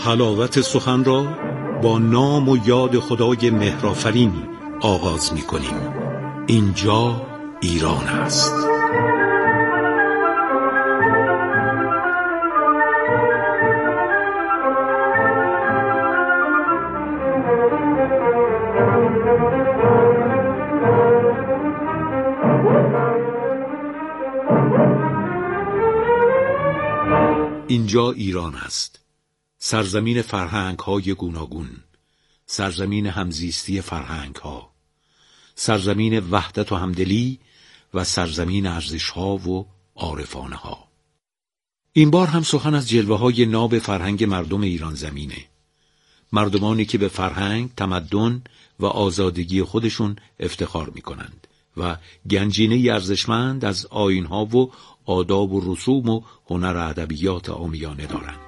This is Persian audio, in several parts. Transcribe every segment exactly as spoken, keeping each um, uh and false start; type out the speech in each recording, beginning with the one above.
حلاوت سخن را با نام و یاد خدای مهرآفرین آغاز می کنیم. اینجا ایران است. اینجا ایران است، سرزمین فرهنگ‌های گوناگون، سرزمین همزیستی فرهنگ‌ها، سرزمین وحدت و همدلی و سرزمین ارزش‌ها و عارفانه‌ها. این بار هم سخن از جلوه‌های ناب فرهنگ مردم ایران زمینه، مردمانی که به فرهنگ، تمدن و آزادگی خودشون افتخار می‌کنند و گنجینه‌ای ارزشمند از آیین‌ها و آداب و رسوم و هنر ادبیات عامیانه دارند.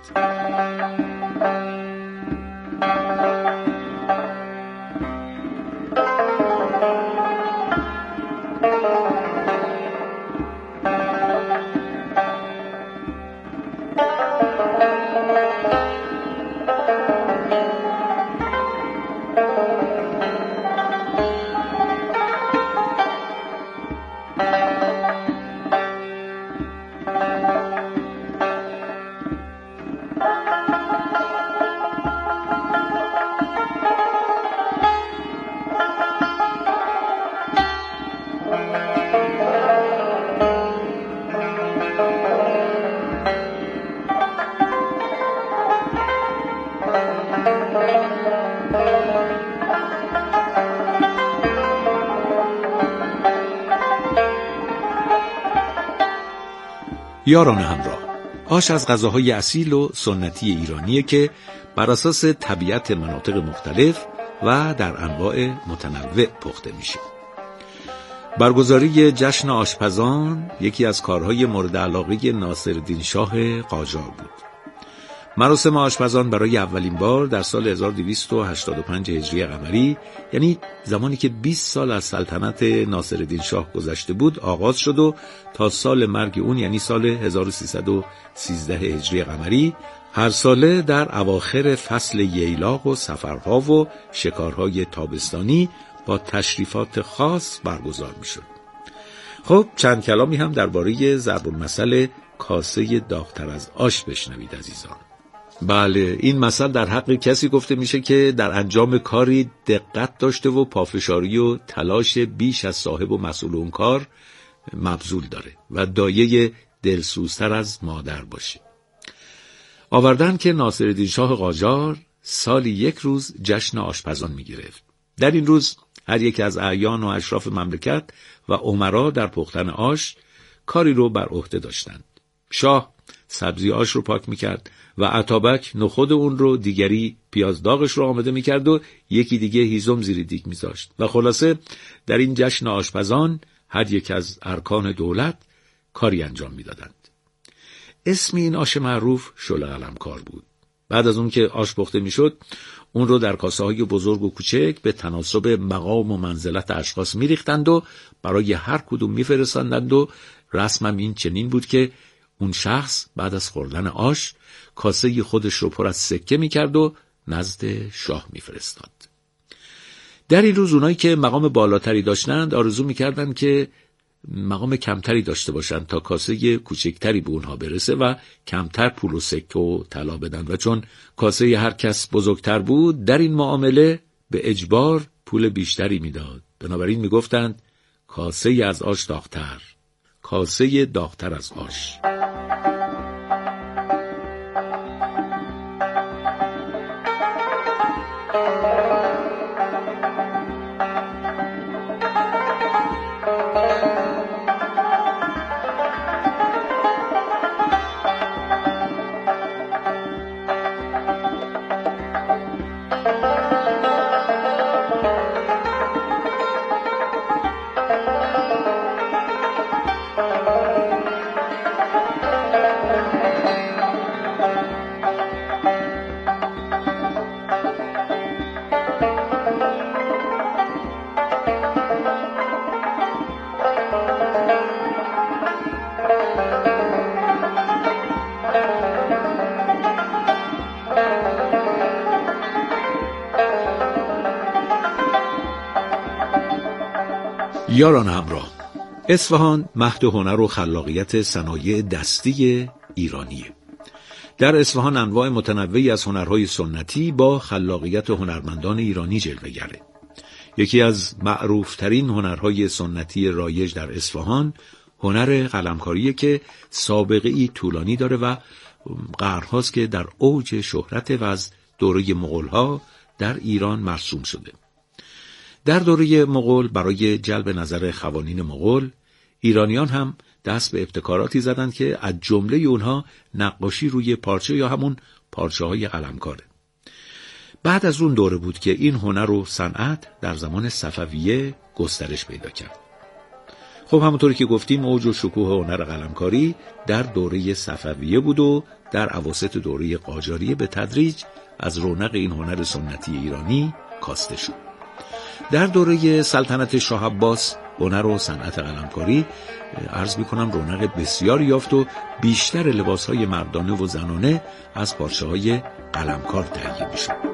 یاران همراه، آش از غذاهای اصیل و سنتی ایرانیه که بر اساس طبیعت مناطق مختلف و در انواع متنوع پخته میشه. برگزاری جشن آشپزان یکی از کارهای مورد علاقه ناصرالدین شاه قاجار بود. مراسم آشپزان برای اولین بار در سال هزار و دویست و هشتاد و پنج هجری قمری، یعنی زمانی که بیست سال از سلطنت ناصرالدین شاه گذشته بود، آغاز شد و تا سال مرگ اون یعنی سال هزار و سیصد و سیزده هجری قمری هر ساله در اواخر فصل ییلاق و سفرها و شکارهای تابستانی با تشریفات خاص برگزار می شد. خب چند کلامی هم درباره ضرب المثل کاسه داغ‌تر از آش بشنوید عزیزان. بله، این مثل در حق کسی گفته میشه که در انجام کاری دقت داشته و پافشاری و تلاش بیش از صاحب و مسئول اون کار مبذول داره و دایه دلسوزتر از مادر باشه. آوردن که ناصرالدین شاه قاجار سالی یک روز جشن آشپزان میگرفت. در این روز هر یک از اعیان و اشراف مملکت و امرا در پختن آش کاری رو بر عهده داشتند. شاه سبزی آش رو پاک میکرد و اتابک نخود اون رو، دیگری پیاز داغش رو آماده میکرد و یکی دیگه هیزم زیر دیگ میذاشت و خلاصه در این جشن آشپزان هر یک از ارکان دولت کاری انجام میدادند. اسم این آش معروف شله قلمکار بود. بعد از اون که آش پخته میشد، اون رو در کاسه های بزرگ و کوچک به تناسب مقام و منزلت اشخاص میریختند و برای هر کدوم میفرستندند و رسمم این چنین بود که اون شخص بعد از خوردن آش کاسه خودش رو پر از سکه میکرد و نزد شاه میفرستاد. در این روز اونایی که مقام بالاتری داشتند آرزو میکردند که مقام کمتری داشته باشند تا کاسه کوچکتری به اونها برسه و کمتر پول و سکه و طلا بدن و چون کاسه هر کس بزرگتر بود در این معامله به اجبار پول بیشتری میداد. بنابراین میگفتند کاسه از آش داغتر، کاسه داغتر از آش. یاران همراه، اصفهان مهد هنر و خلاقیت صنایع دستی ایرانیه. در اصفهان انواع متنوعی از هنرهای سنتی با خلاقیت هنرمندان ایرانی جلوه‌گره. یکی از معروفترین هنرهای سنتی رایج در اصفهان هنر قلمکاریه که سابقه‌ای طولانی داره و قرن‌هاست که در اوج شهرت و از دوره مغول‌ها در ایران مرسوم شده. در دوره مغول برای جلب نظر خوانین مغول، ایرانیان هم دست به ابتکاراتی زدند که از جمله اونها نقاشی روی پارچه یا همون پارچه‌های قلمکاره. بعد از اون دوره بود که این هنر و صنعت در زمان صفویه گسترش پیدا کرد. خب همونطوری که گفتیم اوج و شکوه هنر قلمکاری در دوره صفویه بود و در اواسط دوره قاجاریه به تدریج از رونق این هنر سنتی ایرانی کاسته شد. در دوره سلطنت شاه عباس هنر و صنعت قلمکاری عرض می‌کنم رونق بسیاری یافت و بیشتر لباس‌های مردانه و زنانه از پارچه‌های قلمکار تهیه می‌شد.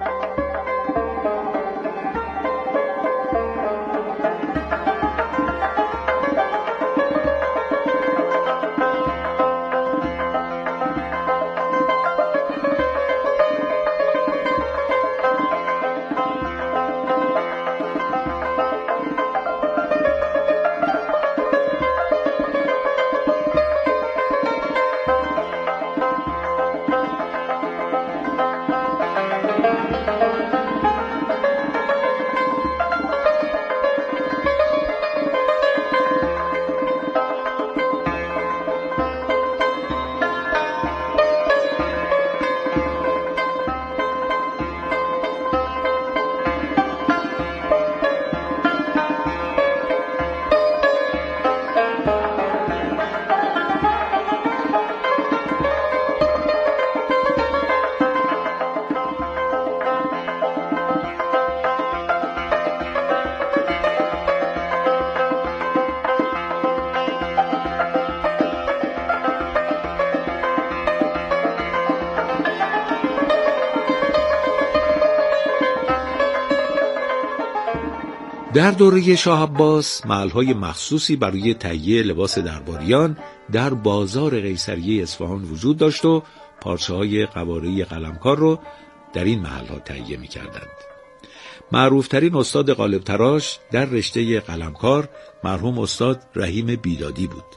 در دوره شاه عباس محل‌های مخصوصی برای تهیه لباس درباریان در بازار قیصریه اصفهان وجود داشت و پارچه‌های قواره قلمکار رو در این محل‌ها تهیه می‌کردند. معروف‌ترین استاد قالب تراش در رشته قلمکار مرحوم استاد رحیم بیدادی بود.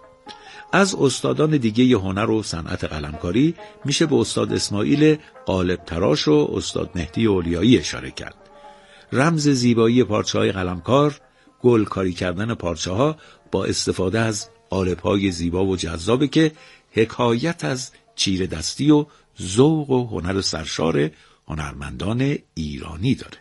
از استادان دیگه هنر و صنعت قلمکاری میشه به استاد اسماعیل قالب تراش و استاد مهدی اولیایی اشاره کرد. رمز زیبایی پارچه‌های قلمکار، گل کاری کردن پارچه‌ها با استفاده از قالب‌های زیبا و جذابه که حکایت از چیره دستی و ذوق و هنر سرشار هنرمندان ایرانی داره.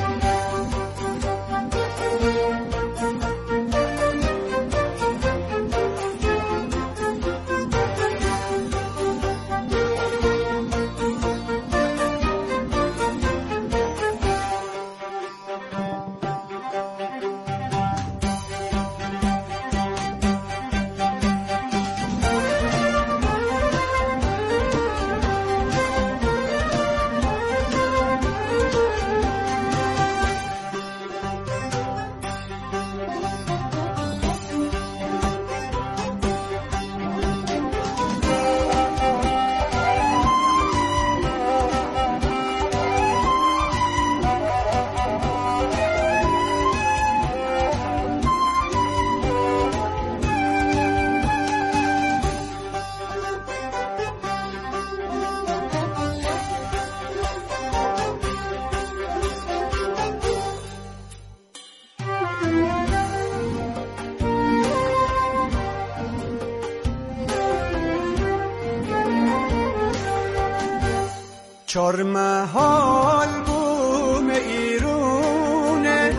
چار محال بوم ایرونه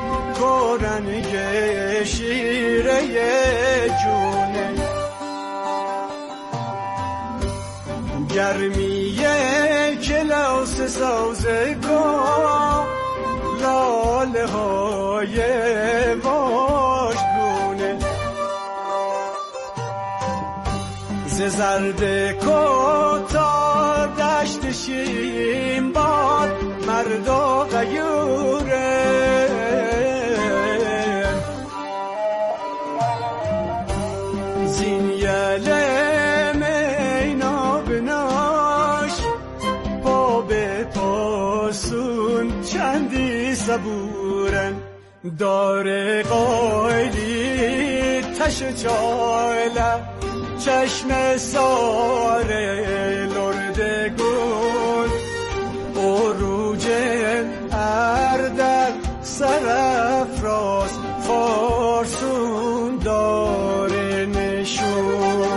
کورنگ شیره جونه گرمیه کلاس سازگاه لاله های واشگونه ز زرد کتا دشت شیم باد مردا غیوره زبورن داره قایلی تش چاله چشم ساره لردگون اروج اردل سرفراز فارسون داره نشون.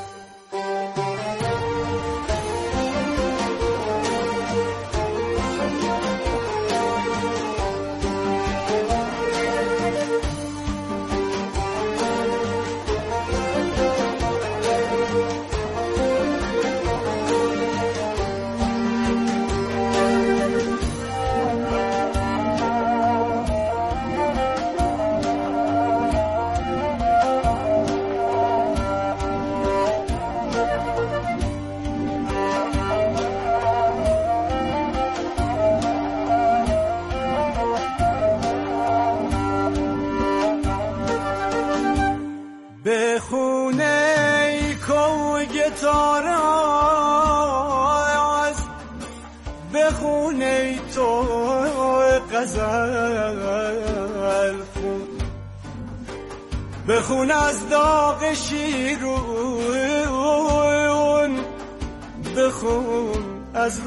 بخونه تو غزل خون بخون از داغ شیرون بخون از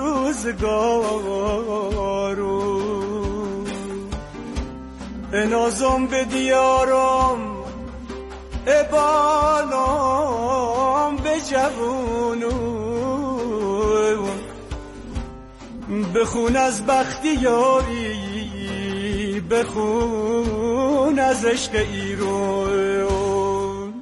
روزگارون انازم به دیارم ابالام به جوونون بخون از بختی یاری بخون از عشق ایرون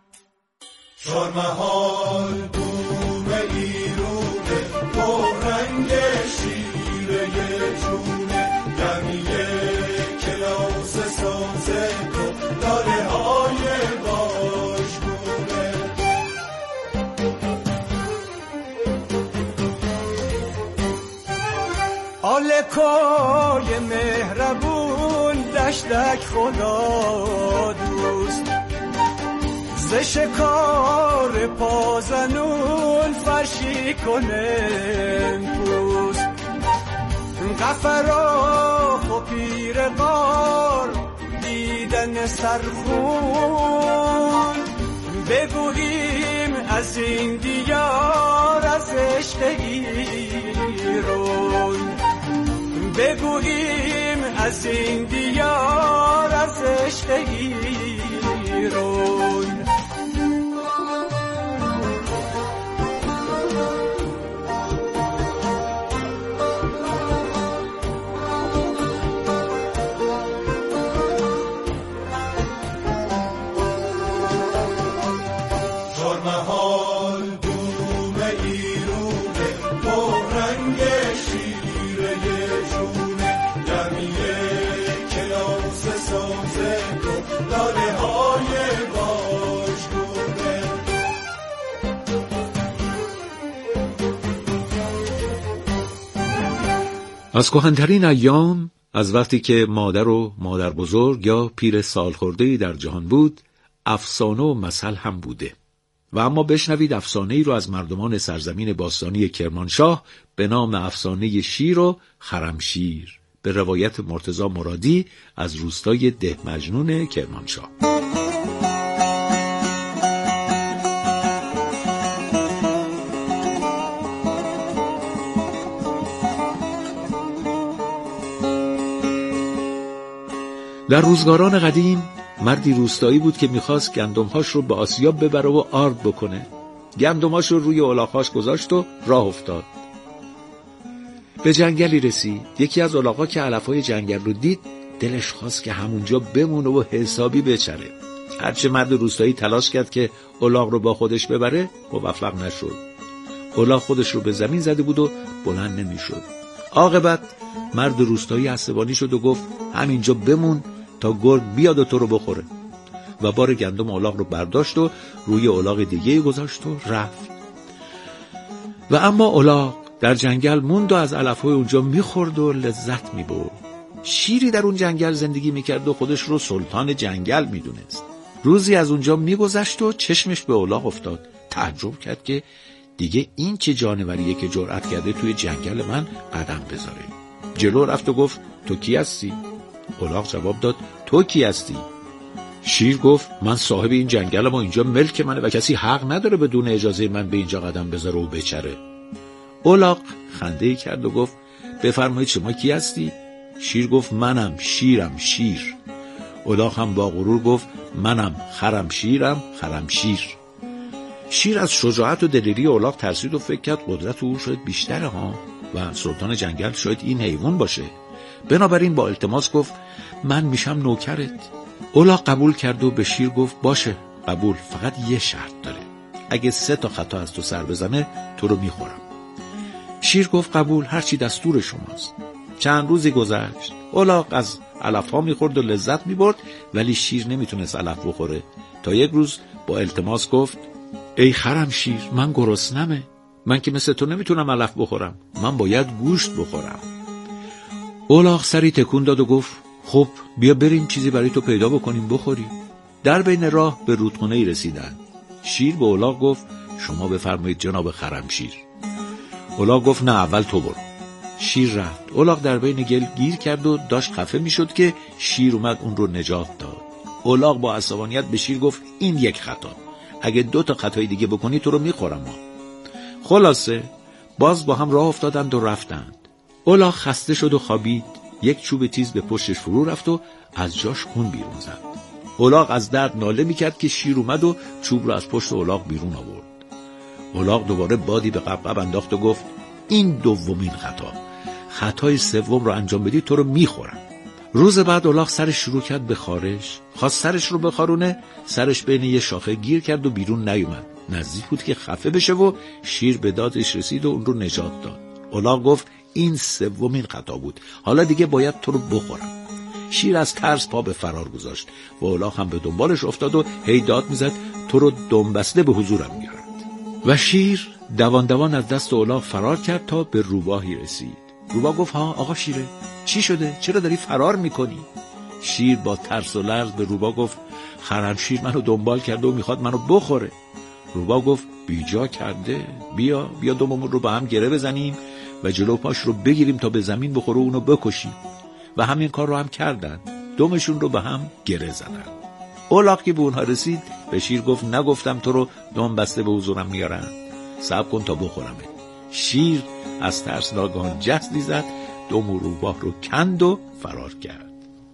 چارمحال بوم ایرونه با رنگ شیره جونه گمیه کلاس سازه کن داره های باشگونه آلکای مهربون دشتک خدا دوست ز شکار پازنون فرشی کنن پوست قفراخ و پیر غار دیدن سرخون بگوییم از این دیار از عشق ایرون بگوییم از این دیار از عشق ایرون چارمحال بوم ایرونه با رنگ شیره جونه گمیه کلاس سازه کن داده های باشگونه از کهن‌ترین ایام، از وقتی که مادر و مادر بزرگ یا پیر سالخورده‌ای در جهان بود، افسانه و مثل هم بوده. و اما بشنوید افسانه‌ای رو از مردمان سرزمین باستانی کرمانشاه به نام افسانه شیر و خرمشیر به روایت مرتضی مرادی از روستای ده مجنون کرمانشاه. در روزگاران قدیم مردی روستایی بود که میخواست گندمهاش رو به آسیاب ببره و آرد بکنه. گندمهاش رو روی الاغ‌هاش گذاشت و راه افتاد. به جنگلی رسید. یکی از الاغ‌ها که علف‌های جنگل رو دید دلش خواست که همونجا بمونه و حسابی بچره. هرچه مرد روستایی تلاش کرد که الاغ رو با خودش ببره موفق نشد. الاغ خودش رو به زمین زده بود و بلند نمیشد. عاقبت مرد روستایی عصبانی شد و گفت همینجا بمون تا گرگ بیاد و تو رو بخوره. و بار گندم الاغ رو برداشت و روی الاغ دیگه گذاشت و رفت. و اما الاغ در جنگل موند و از علف‌های اونجا میخورد و لذت میبرد. شیری در اون جنگل زندگی میکرد و خودش رو سلطان جنگل میدونست. روزی از اونجا میگذشت و چشمش به الاغ افتاد. تعجب کرد که دیگه این چه جانوریه که جرأت کرده توی جنگل من قدم بذاره. جلو رفت و گفت تو کی هستی؟ الاغ جواب داد تو کی هستی؟ شیر گفت من صاحب این جنگلم و اینجا ملک منه و کسی حق نداره بدون اجازه من به اینجا قدم بذاره و بچره. الاغ خنده‌ای کرد و گفت بفرمایید شما کی هستی؟ شیر گفت منم شیرم شیر. الاغ هم با غرور گفت منم خرم شیرم خرم شیر. شیر از شجاعت و دلیری الاغ ترسید و فکر کرد قدرت او شاید بیشتره ها و سلطان جنگل شاید این حیوان باشه. بنابراین با التماس گفت من میشم نوکرت. الاغ قبول کرد و به شیر گفت باشه قبول، فقط یه شرط داره، اگه سه تا خطا از تو سر بزنه تو رو میخورم. شیر گفت قبول، هرچی دستور شماست. چند روزی گذشت. الاغ از علفها میخورد و لذت میبرد، ولی شیر نمیتونست علف بخوره تا یک روز با التماس گفت ای خرم شیر، من گرسنمه، من که مثل تو نمیتونم علف بخورم، من باید گوشت بخورم. الاغ سری تکون داد و گفت خب بیا بریم چیزی برای تو پیدا بکنیم بخوری. در بین راه به رودخونه‌ای رسیدند. شیر به الاغ گفت شما بفرمایید جناب خرم شیر. الاغ گفت نه اول تو برو. شیر رفت. الاغ در بین گل گیر کرد و داشت خفه میشد که شیر اومد اون رو نجات داد. الاغ با عصبانیت به شیر گفت این یک خطا، اگه دو تا خطای دیگه بکنی تو رو میخورم ها. خلاصه باز با هم راه افتادند و رفتند. الاغ خسته شد و خوابید. یک چوب تیز به پشتش فرو رفت و از جاش خون بیرون زد. الاغ از درد ناله میکرد که شیر اومد و چوب رو از پشت الاغ بیرون آورد. الاغ دوباره بادی به قبقب انداخت و گفت این دومین خطا، خطای سوم رو انجام بدی تو رو میخورم. روز بعد الاغ سرش شروع کرد به خارش. خواست سرش رو بخارونه، سرش بین یه شاخه گیر کرد و بیرون نیومد. نزدیک بود که خفه بشه و شیر به دادش رسید و اون رو نجات داد. الاغ گفت این سومین خطا بود، حالا دیگه باید تو رو بخورم. شیر از ترس پا به فرار گذاشت و الاغ هم به دنبالش افتاد و هی داد میزد تو رو دنبسته به حضورم میارند. و شیر دوان دوان از دست الاغ فرار کرد تا به روباهی رسید. روباه گفت ها آقا شیره، چی شده؟ چرا داری فرار میکنی؟ شیر با ترس و لرز به روباه گفت خرم شیر منو دنبال کرده و میخواد منو بخوره. روباه گفت بیجا کرده، بیا بیا دوممون رو به هم گره بزنیم و جلو پاش رو بگیریم تا به زمین بخوره و اونو بکشیم. و همین کار رو هم کردن، دومشون رو به هم گره زدن. الاغ که به اونها رسید به شیر گفت نگفتم تو رو دم بسته به حضورم میارن؟ صبر کن تا بخورمه. شیر از ترس ناگهان جستی زد، دم و روباه رو کند و فرار کرد.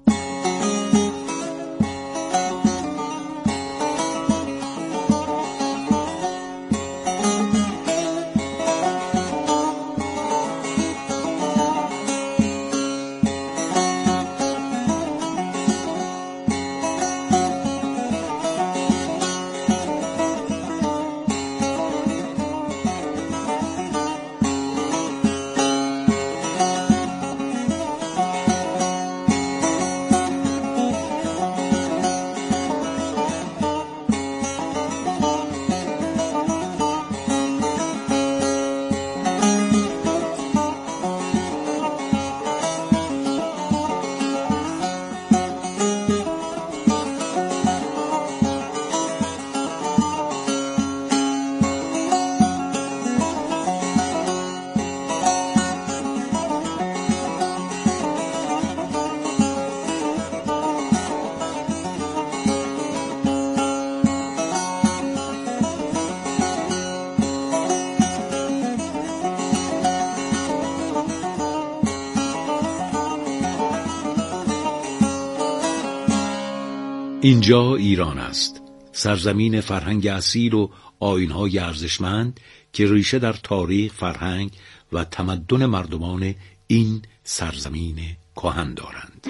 اینجا ایران است، سرزمین فرهنگ اصیل و آیین‌های ارزشمند که ریشه در تاریخ، فرهنگ و تمدن مردمان این سرزمین کهن دارند.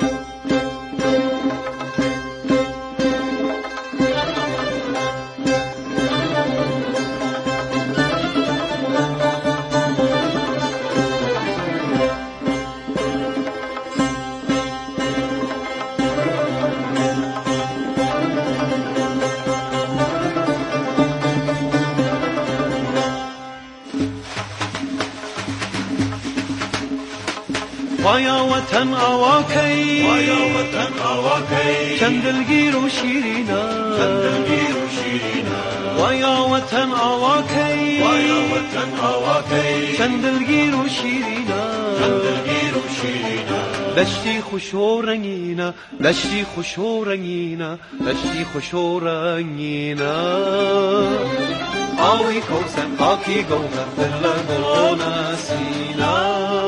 وایا وطن آواکی وایا وطن آواکی چندلگیر و شیرینا چندلگیر و شیرینا وایا وطن آواکی وایا وطن آواکی چندلگیر و شیرینا چند دلگیر و شیرینه دشتی خوش و رنگینه دشتی خوش و رنگینه دشتی خوش و رنگینه آوی کوسم خاکی گوهر دل گلان سینه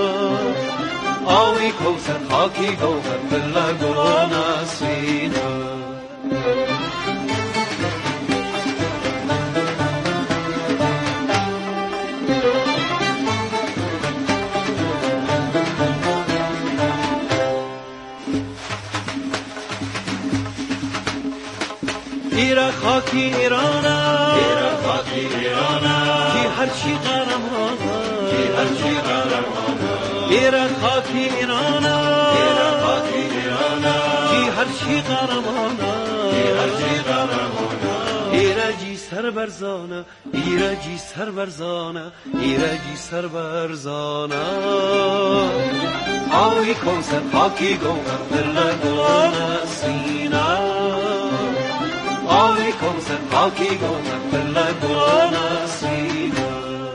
آوی کوسم خاکی گوهر دل گلان سینه ایرا خاکی ایرانه ایرا خاکی ایرانه کی هر چی قهرمانه کی هر چی قهرمانه ایرا خاکی ایرانه ایرا خاکی ایرانه کی هر چی قهرمانه کی هر چی قهرمانه ایرا جی سر برزانه ایرا جی سر برزانه ایرا جی سر برزانه آوی کوسر خاکی گوهر دل گلان سینه آوی کوسر خاکی گوهر دل گلان سینه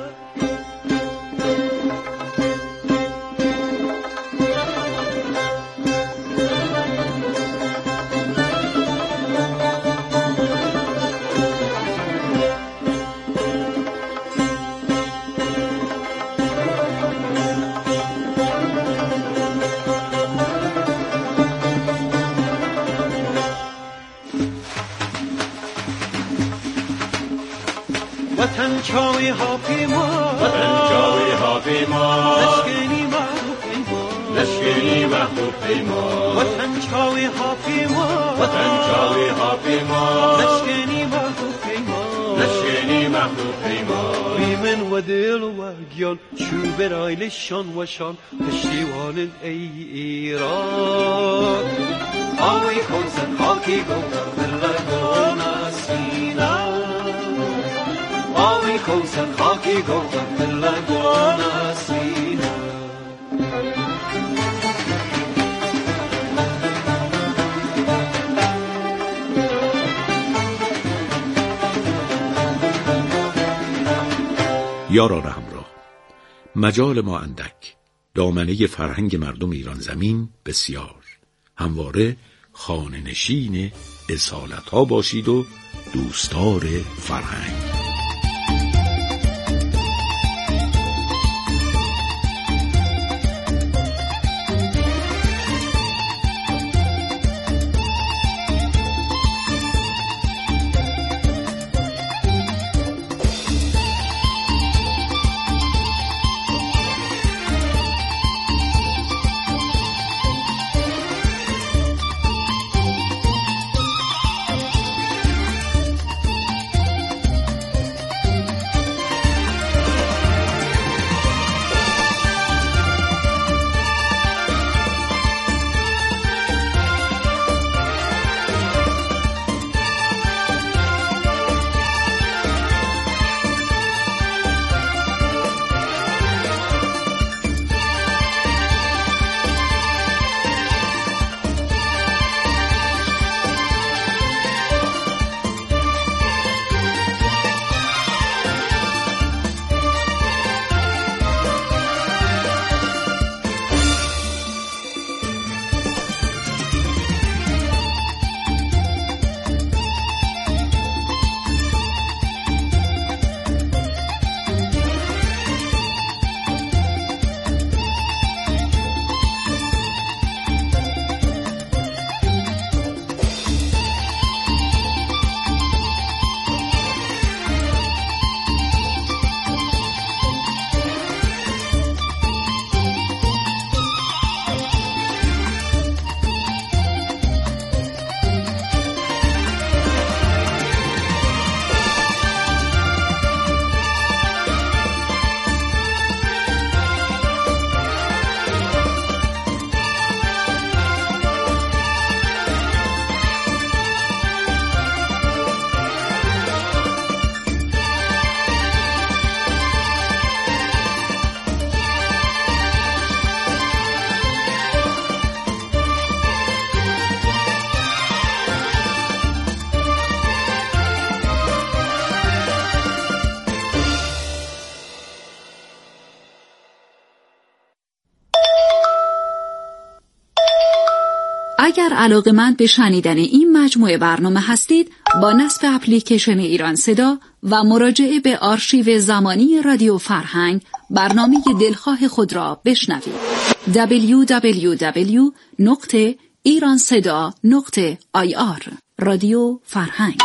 وطن چاوی ها پیما وطن چاوی ها پیما لشکری محبوب پیما لشکری محبوب پیما وطن چاوی ها پیما وطن چاوی ها پیما لشکری محبوب پیما لشکری محبوب پیما بیمن و دل و گیان چو برای لشان و شان پشتیوان ای ایران آوی کوسر خاکی گوهر دل گلان سینه آوی کوسر خاکی گوهر دل گلان سینه یاران همراه، مجال ما اندک، دامنه فرهنگ مردم ایران زمین بسیار. همواره خانه نشین اصالت ها باشید و دوستدار فرهنگ. اگر علاقه‌مند به شنیدن این مجموعه برنامه هستید، با نصب اپلیکیشن ایران صدا و مراجعه به آرشیو زمانی رادیو فرهنگ برنامه دلخواه خود را بشنوید. دبلیو دبلیو دبلیو نقطه ایران صدا نقطه آی آر رادیو فرهنگ.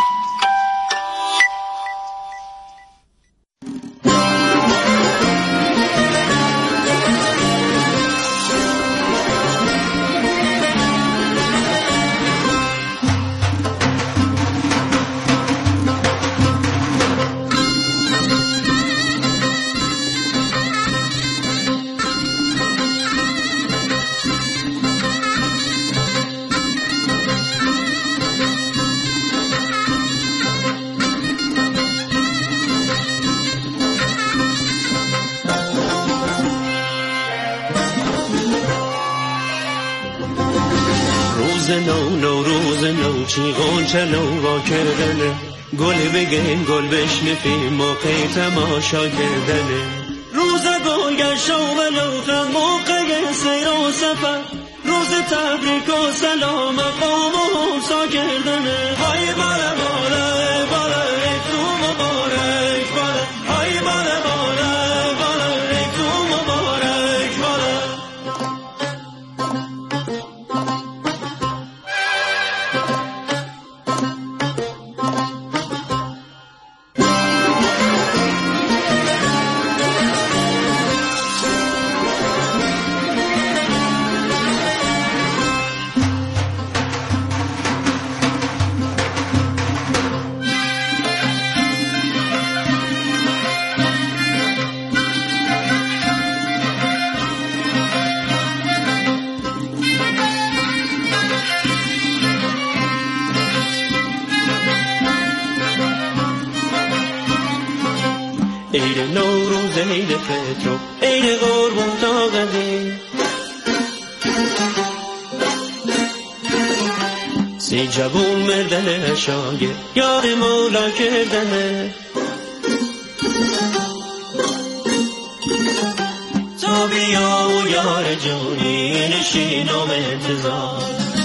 نو نو روز نو چی غنچه نو وا کردنه، گل بگن گل بشنفی موقع تماشا کردنه. روز گل گشت و لوخت موقع سیر و سفر، روز تبریک و سلام قوم و همسا کردنه. های بالا بالا بالا ای تو مبارک بالا، های بالا بالا بالا ای تو مبارک بالا. عید نوروز، عید فطر، عید قربون طاقتی، سی جوون مردن شاگرد یاد مولا کردنه. تا بیا و یار جونی نشینم انتظار،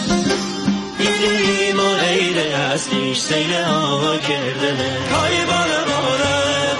این ما عید اصلیش سیل آقا کردنه. های بالا بالا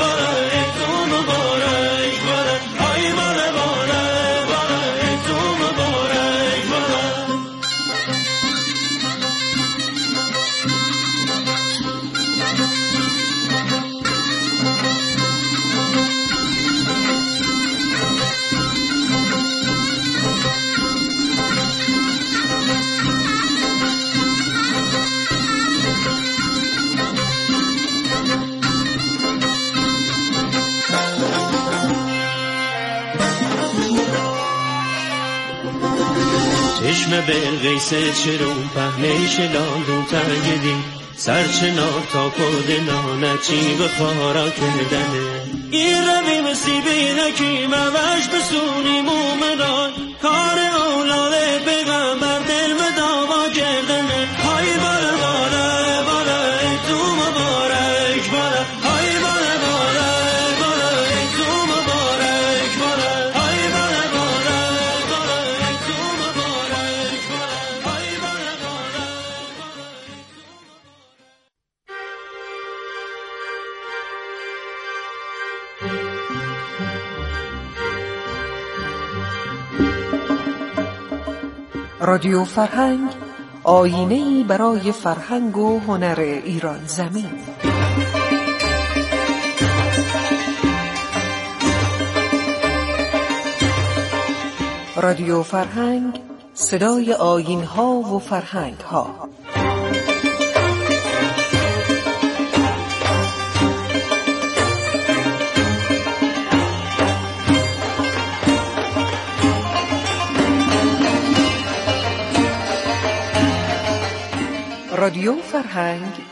چشم بلغیس چرون پهنش لاندون ترگدی، سرچنار تا کدنا نچی به خارا کردنه. این روی مسیبی نکی موش بسونی مومنان، کار اولاد پیغمبر دل به دعوا کردنه. های بالا بالا بالا ای تو مبارک بالا، های بالا بالا بالا ای تو مبارک بالا، های بالا بالا بالا ای تو مبارک بالا، های بالا بالا. رادیو فرهنگ، آینه‌ای برای فرهنگ و هنر ایران زمین. رادیو فرهنگ، صدای آیین‌ها و فرهنگ‌ها. رادیو فرهنگ